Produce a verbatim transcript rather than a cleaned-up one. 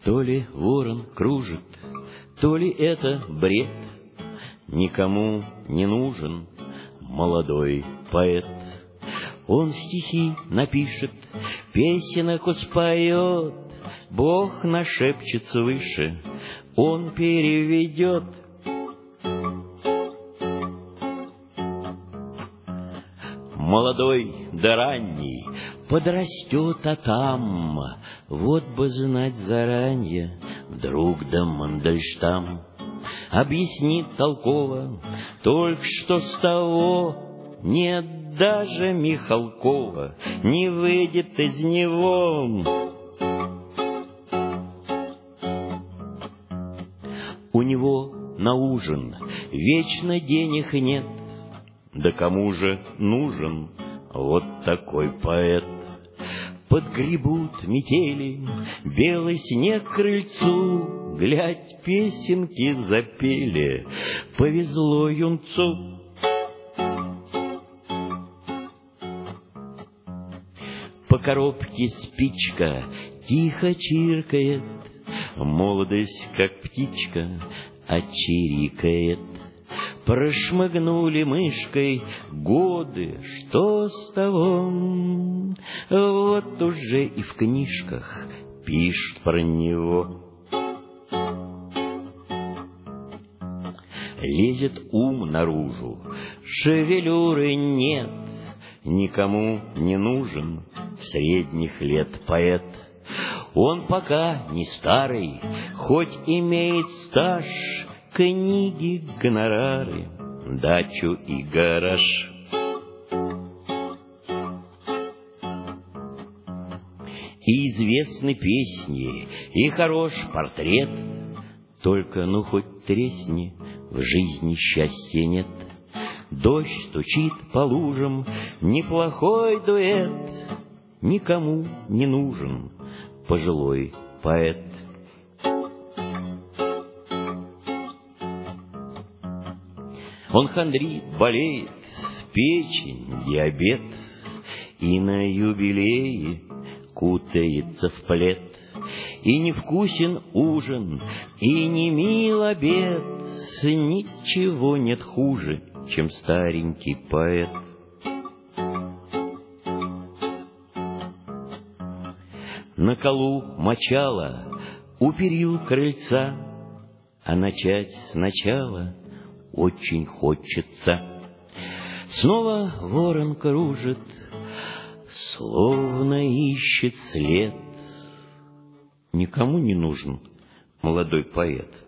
То ли ворон кружит, то ли это бред, никому не нужен молодой поэт. Он стихи напишет, песенок споет, Бог нашепчет свыше, он переведет. Молодой да ранний подрастет, а там вот бы знать заранее, вдруг да Мандельштам объяснит толково, только что с того нет даже Михалкова, не выйдет из него. У него на ужин вечно денег нет, да кому же нужен вот такой поэт? Подгребут метели, белый снег к крыльцу, глядь, песенки запели, повезло юнцу. По коробке спичка тихо чиркает, молодость, как птичка, отчирикает. Прошмыгнули мышкой годы, что с того? Вот уже и в книжках пишут про него. Лезет ум наружу, шевелюры нет, никому не нужен средних лет поэт. Он пока не старый, хоть имеет стаж, книги, гонорары, дачу и гараж. И известны песни, и хорош портрет, только ну хоть тресни, в жизни счастья нет. Дождь стучит по лужам, неплохой дуэт, никому не нужен пожилой поэт. Он хандрит, болеет, печень, диабет, и на юбилее кутается в плед. И невкусен ужин, и не мил обед, ничего нет хуже, чем старенький поэт. На колу мочала у перил крыльца, а начать сначала очень хочется. Снова ворон кружит, словно ищет след. Никому не нужен молодой поэт.